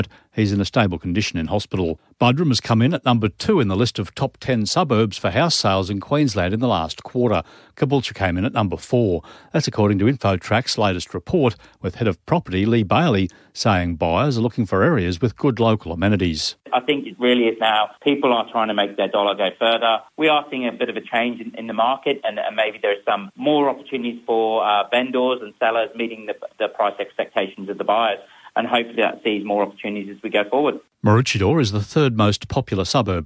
He's in a stable condition in hospital. Buderim has come in at number 2 in the list of top 10 suburbs for house sales in Queensland in the last quarter. Caboolture came in at number 4. That's according to InfoTrack's latest report, with Head of Property Lee Bailey saying buyers are looking for areas with good local amenities. I think it really is now. People are trying to make their dollar go further. We are seeing a bit of a change in the market, and maybe there's some more opportunities for vendors and sellers meeting the price expectations of the buyers. And hopefully that sees more opportunities as we go forward. Maroochydore is the third most popular suburb